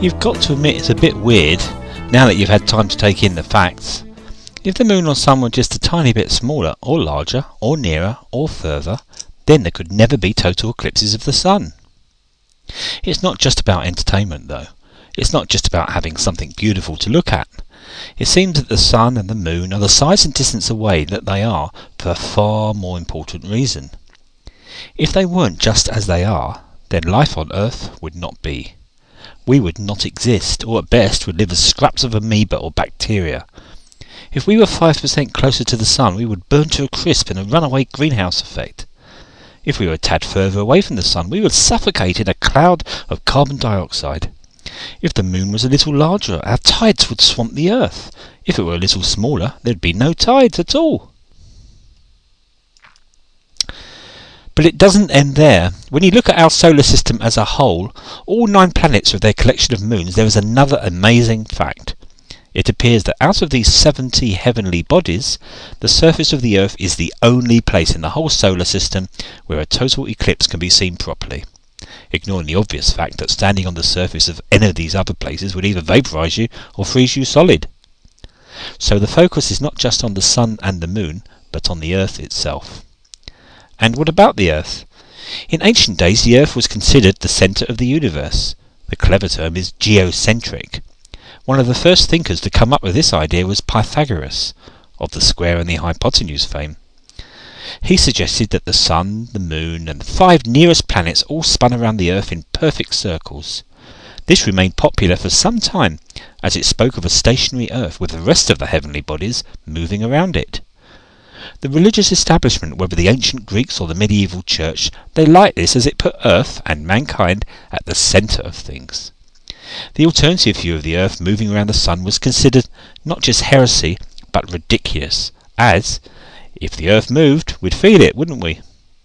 You've got to admit it's a bit weird, now that you've had time to take in the facts. If the moon or sun were just a tiny bit smaller, or larger, or nearer, or further, then there could never be total eclipses of the sun. It's not just about entertainment, though. It's not just about having something beautiful to look at. It seems that the sun and the moon are the size and distance away that they are for a far more important reason. If they weren't just as they are, then life on Earth would not be. We would not exist, or at best would live as scraps of amoeba or bacteria. If we were 5% closer to the sun, we would burn to a crisp in a runaway greenhouse effect. If we were a tad further away from the sun, we would suffocate in a cloud of carbon dioxide. If the moon was a little larger, our tides would swamp the Earth. If it were a little smaller, there'd be no tides at all. But it doesn't end there. When you look at our solar system as a whole, all 9 planets with their collection of moons, there is another amazing fact. It appears that out of these 70 heavenly bodies, the surface of the Earth is the only place in the whole solar system where a total eclipse can be seen properly. Ignoring the obvious fact that standing on the surface of any of these other places would either vaporise you or freeze you solid. So the focus is not just on the sun and the moon, but on the Earth itself. And what about the Earth? In ancient days, the Earth was considered the centre of the universe. The clever term is geocentric. One of the first thinkers to come up with this idea was Pythagoras, of the square and the hypotenuse fame. He suggested that the sun, the moon, and the 5 nearest planets all spun around the Earth in perfect circles. This remained popular for some time, as it spoke of a stationary Earth with the rest of the heavenly bodies moving around it. The religious establishment, whether the ancient Greeks or the medieval church, they liked this as it put Earth and mankind at the centre of things. The alternative view of the Earth moving around the sun was considered not just heresy, but ridiculous, as, if the Earth moved, we'd feel it, wouldn't we?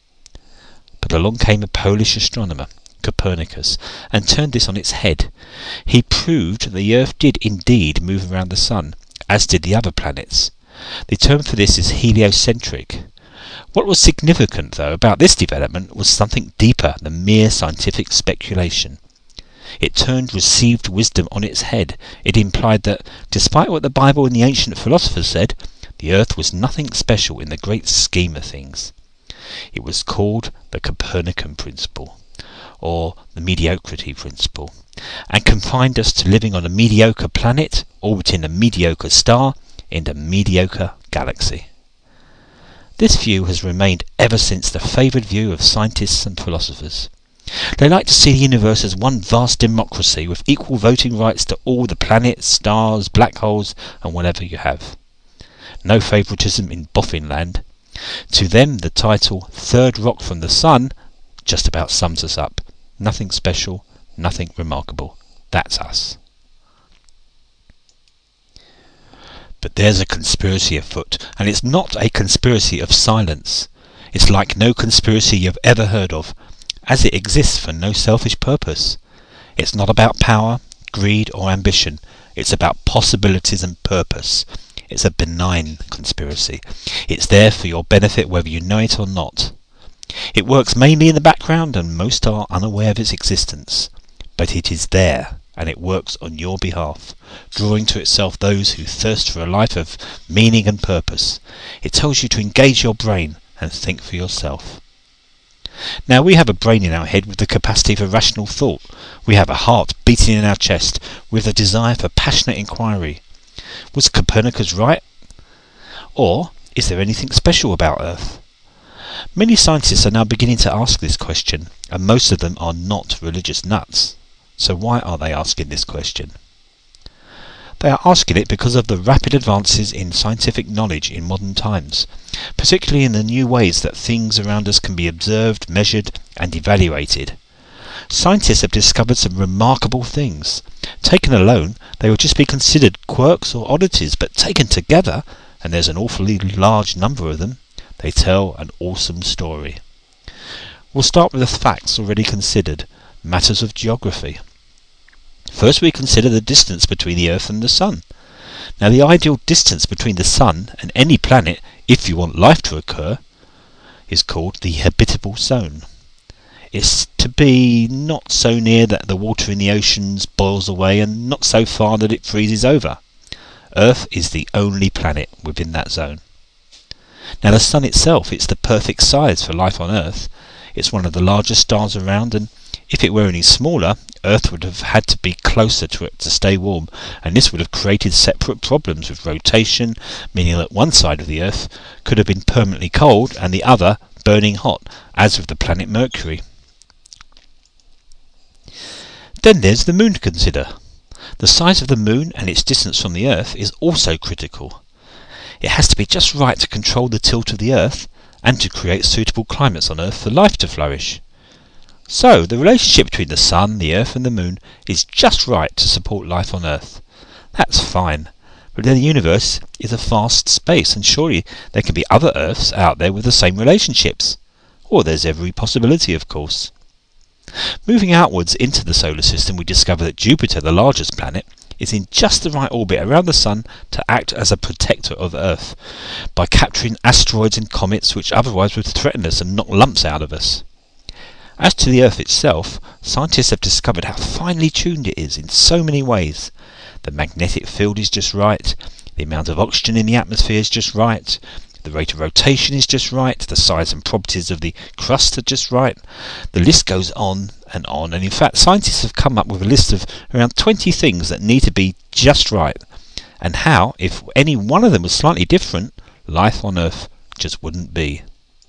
But along came a Polish astronomer, Copernicus, and turned this on its head. He proved that the Earth did indeed move around the sun, as did the other planets. The term for this is heliocentric. What was significant, though, about this development was something deeper than mere scientific speculation. It turned received wisdom on its head. It implied that, despite what the Bible and the ancient philosophers said, the Earth was nothing special in the great scheme of things. It was called the Copernican principle, or the mediocrity principle, and confined us to living on a mediocre planet, orbiting a mediocre star, in a mediocre galaxy. This view has remained ever since the favoured view of scientists and philosophers. They like to see the universe as one vast democracy with equal voting rights to all the planets, stars, black holes, and whatever you have. No favouritism in boffin land. To them the title Third Rock from the Sun just about sums us up. Nothing special, nothing remarkable. That's us. But there's a conspiracy afoot, and it's not a conspiracy of silence. It's like no conspiracy you've ever heard of, as it exists for no selfish purpose. It's not about power, greed, or ambition. It's about possibilities and purpose. It's a benign conspiracy. It's there for your benefit whether you know it or not. It works mainly in the background, and most are unaware of its existence. But it is there, and it works on your behalf, drawing to itself those who thirst for a life of meaning and purpose. It tells you to engage your brain and think for yourself. Now, we have a brain in our head with the capacity for rational thought. We have a heart beating in our chest with a desire for passionate inquiry. Was Copernicus right? Or is there anything special about Earth? Many scientists are now beginning to ask this question, and most of them are not religious nuts. So why are they asking this question? They are asking it because of the rapid advances in scientific knowledge in modern times, particularly in the new ways that things around us can be observed, measured, and evaluated. Scientists have discovered some remarkable things. Taken alone, they would just be considered quirks or oddities, but taken together, and there's an awfully large number of them, they tell an awesome story. We'll start with the facts already considered, matters of geography. First we consider the distance between the Earth and the Sun. Now the ideal distance between the Sun and any planet, if you want life to occur, is called the habitable zone. It's to be not so near that the water in the oceans boils away, and not so far that it freezes over. Earth is the only planet within that zone. Now the Sun itself, it's the perfect size for life on Earth. It's one of the largest stars around, and if it were any smaller, Earth would have had to be closer to it to stay warm, and this would have created separate problems with rotation, meaning that one side of the Earth could have been permanently cold and the other burning hot, as with the planet Mercury. Then there's the Moon to consider. The size of the Moon and its distance from the Earth is also critical. It has to be just right to control the tilt of the Earth and to create suitable climates on Earth for life to flourish. So the relationship between the Sun, the Earth and the Moon is just right to support life on Earth. That's fine, but the universe is a vast space, and surely there can be other Earths out there with the same relationships. Or there's every possibility, of course. Moving outwards into the solar system, we discover that Jupiter, the largest planet, is in just the right orbit around the Sun to act as a protector of Earth, by capturing asteroids and comets which otherwise would threaten us and knock lumps out of us. As to the Earth itself, scientists have discovered how finely tuned it is in so many ways. The magnetic field is just right, the amount of oxygen in the atmosphere is just right, the rate of rotation is just right, the size and properties of the crust are just right. The list goes on, and in fact scientists have come up with a list of around 20 things that need to be just right, and how, if any one of them was slightly different, life on Earth just wouldn't be.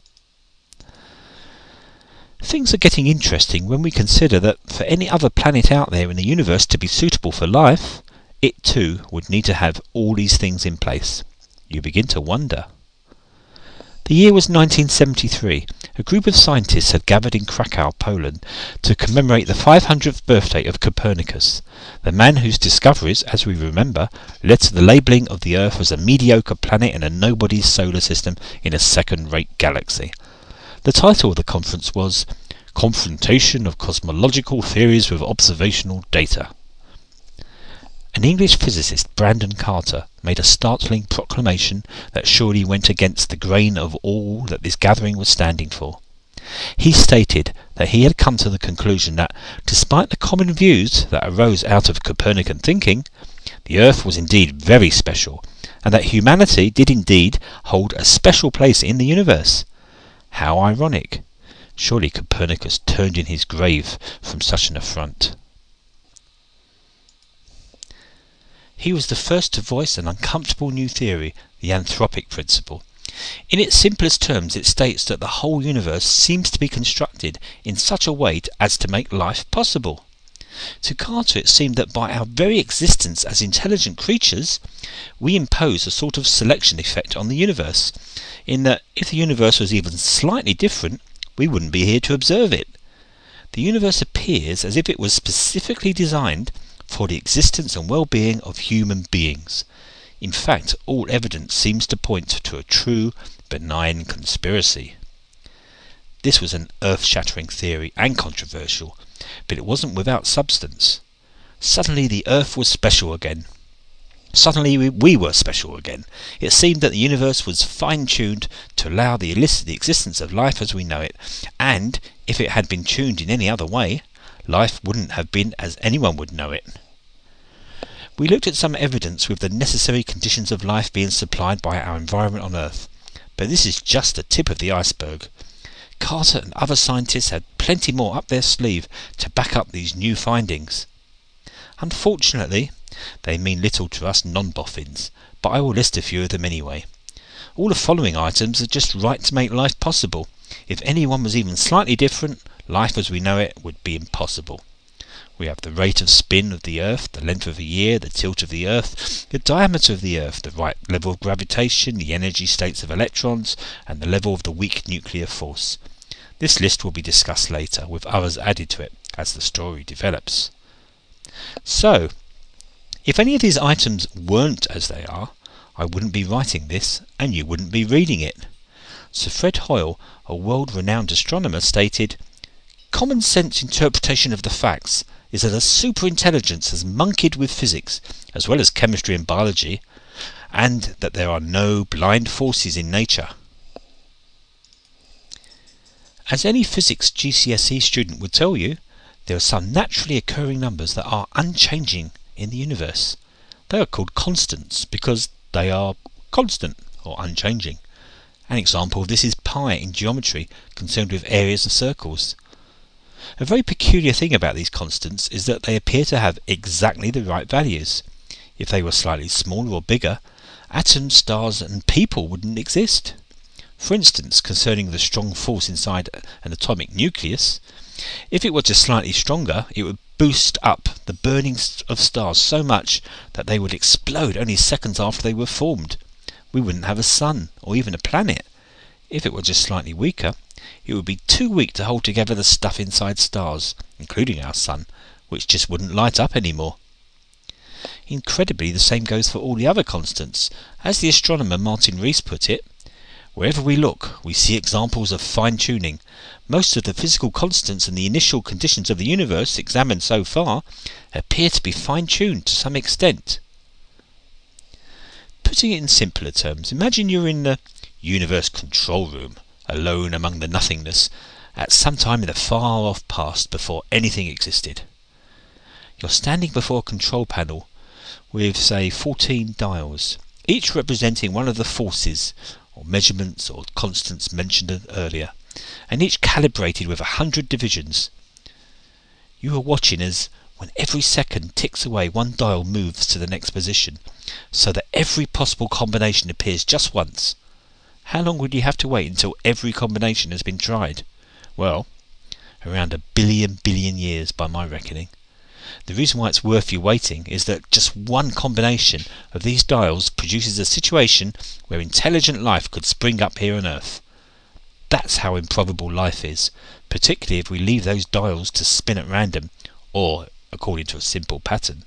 Things are getting interesting when we consider that for any other planet out there in the universe to be suitable for life, it too would need to have all these things in place. You begin to wonder. The year was 1973. A group of scientists had gathered in Krakow, Poland, to commemorate the 500th birthday of Copernicus, the man whose discoveries, as we remember, led to the labelling of the Earth as a mediocre planet in a nobody's solar system in a second-rate galaxy. The title of the conference was Confrontation of Cosmological Theories with Observational Data. An English physicist, Brandon Carter, made a startling proclamation that surely went against the grain of all that this gathering was standing for. He stated that he had come to the conclusion that, despite the common views that arose out of Copernican thinking, the Earth was indeed very special, and that humanity did indeed hold a special place in the universe. How ironic! Surely Copernicus turned in his grave from such an affront. He was the first to voice an uncomfortable new theory, the anthropic principle. In its simplest terms, it states that the whole universe seems to be constructed in such a way as to make life possible. To Carter it seemed that by our very existence as intelligent creatures, we impose a sort of selection effect on the universe, in that if the universe was even slightly different, we wouldn't be here to observe it. The universe appears as if it was specifically designed for the existence and well-being of human beings. In fact, all evidence seems to point to a true, benign conspiracy. This was an earth-shattering theory and controversial, but it wasn't without substance. Suddenly the Earth was special again. Suddenly we were special again. It seemed that the universe was fine-tuned to allow the existence of life as we know it, and if it had been tuned in any other way, life wouldn't have been as anyone would know it. We looked at some evidence with the necessary conditions of life being supplied by our environment on Earth, but this is just the tip of the iceberg. Carter and other scientists had plenty more up their sleeve to back up these new findings. Unfortunately, they mean little to us non-boffins, but I will list a few of them anyway. All the following items are just right to make life possible. If anyone was even slightly different, life as we know it would be impossible. We have the rate of spin of the Earth, the length of a year, the tilt of the Earth, the diameter of the Earth, the right level of gravitation, the energy states of electrons, and the level of the weak nuclear force. This list will be discussed later, with others added to it as the story develops. So, if any of these items weren't as they are, I wouldn't be writing this, and you wouldn't be reading it. Sir Fred Hoyle, a world-renowned astronomer, stated, "Common sense interpretation of the facts is that a superintelligence has monkeyed with physics, as well as chemistry and biology, and that there are no blind forces in nature." As any physics GCSE student would tell you, there are some naturally occurring numbers that are unchanging in the universe. They are called constants because they are constant or unchanging. An example of this is pi in geometry concerned with areas of circles. A very peculiar thing about these constants is that they appear to have exactly the right values. If they were slightly smaller or bigger, atoms, stars and people wouldn't exist. For instance, concerning the strong force inside an atomic nucleus, if it were just slightly stronger, it would boost up the burning of stars so much that they would explode only seconds after they were formed. We wouldn't have a sun or even a planet. If it were just slightly weaker, it would be too weak to hold together the stuff inside stars, including our sun, which just wouldn't light up anymore. Incredibly, the same goes for all the other constants. As the astronomer Martin Rees put it, wherever we look, we see examples of fine-tuning. Most of the physical constants and the initial conditions of the universe examined so far appear to be fine-tuned to some extent. Putting it in simpler terms, imagine you're in the universe control room, alone among the nothingness, at some time in the far-off past before anything existed. You're standing before a control panel with, say, 14 dials, each representing one of the forces or measurements or constants mentioned earlier, and each calibrated with 100 divisions. You are watching as, when every second ticks away, one dial moves to the next position, so that every possible combination appears just once. How long would you have to wait until every combination has been tried? Well, around 1 billion years by my reckoning. The reason why it's worth you waiting is that just one combination of these dials produces a situation where intelligent life could spring up here on Earth. That's how improbable life is, particularly if we leave those dials to spin at random, or according to a simple pattern.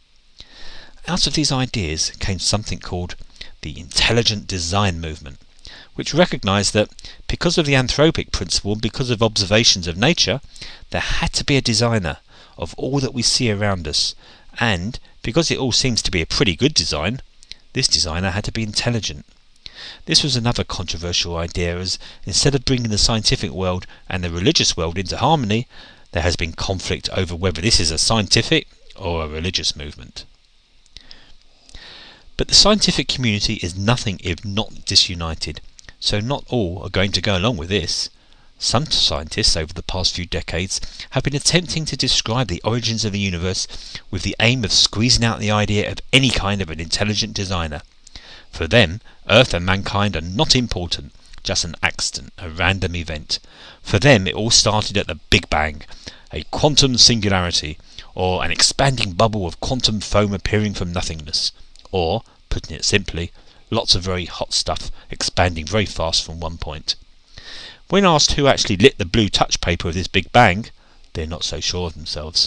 Out of these ideas came something called the intelligent design movement, which recognised that because of the anthropic principle and because of observations of nature, there had to be a designer of all that we see around us, and because it all seems to be a pretty good design, this designer had to be intelligent. This was another controversial idea, as instead of bringing the scientific world and the religious world into harmony, there has been conflict over whether this is a scientific or a religious movement. But the scientific community is nothing if not disunited, so not all are going to go along with this. Some scientists over the past few decades have been attempting to describe the origins of the universe with the aim of squeezing out the idea of any kind of an intelligent designer. For them, Earth and mankind are not important, just an accident, a random event. For them it all started at the Big Bang, a quantum singularity, or an expanding bubble of quantum foam appearing from nothingness, or, putting it simply, lots of very hot stuff expanding very fast from one point. When asked who actually lit the blue touch paper of this Big Bang, they're not so sure of themselves.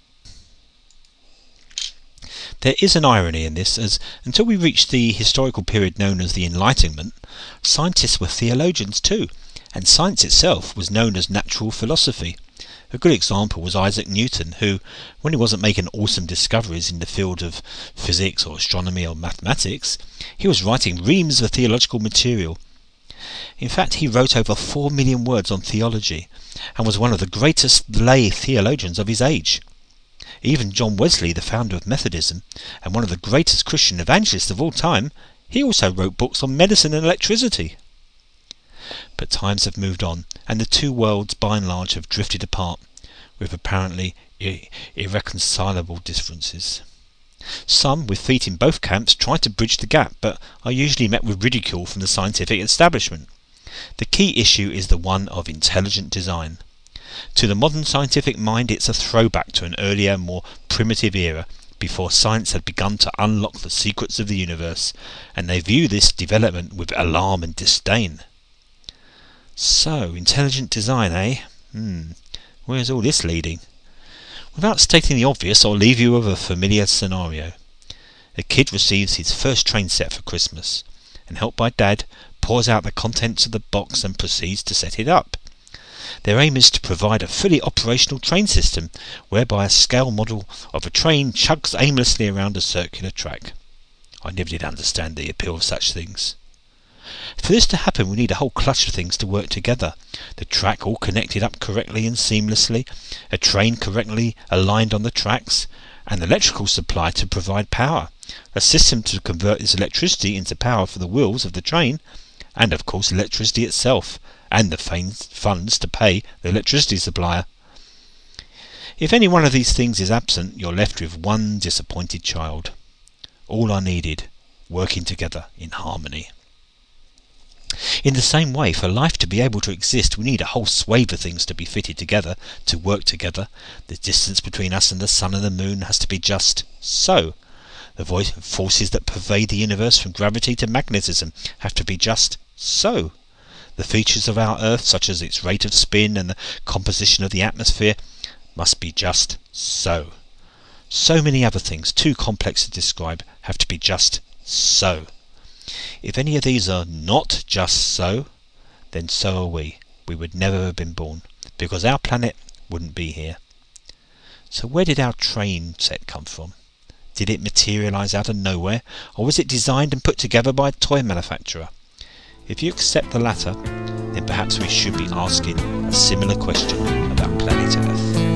There is an irony in this, as until we reached the historical period known as the Enlightenment, scientists were theologians too, and science itself was known as natural philosophy. A good example was Isaac Newton, who, when he wasn't making awesome discoveries in the field of physics or astronomy or mathematics, he was writing reams of theological material. In fact, he wrote over 4 million words on theology, and was one of the greatest lay theologians of his age. Even John Wesley, the founder of Methodism, and one of the greatest Christian evangelists of all time, he also wrote books on medicine and electricity. But times have moved on, and the two worlds by and large have drifted apart, with apparently irreconcilable differences. Some, with feet in both camps, try to bridge the gap, but are usually met with ridicule from the scientific establishment. The key issue is the one of intelligent design. To the modern scientific mind, it's a throwback to an earlier, more primitive era, before science had begun to unlock the secrets of the universe, and they view this development with alarm and disdain. So, intelligent design, eh? Where's all this leading? Without stating the obvious, I'll leave you with a familiar scenario. A kid receives his first train set for Christmas, and helped by Dad, pours out the contents of the box and proceeds to set it up. Their aim is to provide a fully operational train system, whereby a scale model of a train chugs aimlessly around a circular track. I never did understand the appeal of such things. For this to happen, we need a whole clutch of things to work together. The track all connected up correctly and seamlessly, a train correctly aligned on the tracks, an electrical supply to provide power, a system to convert this electricity into power for the wheels of the train, and of course electricity itself, and the funds to pay the electricity supplier. If any one of these things is absent, you're left with one disappointed child. All are needed, working together in harmony. In the same way, for life to be able to exist, we need a whole swathe of things to be fitted together, to work together. The distance between us and the sun and the moon has to be just so. The forces that pervade the universe, from gravity to magnetism, have to be just so. The features of our Earth, such as its rate of spin and the composition of the atmosphere, must be just so. So many other things, too complex to describe, have to be just so. If any of these are not just so, then so are we. We would never have been born, because our planet wouldn't be here. So where did our train set come from? Did it materialise out of nowhere, or was it designed and put together by a toy manufacturer? If you accept the latter, then perhaps we should be asking a similar question about planet Earth.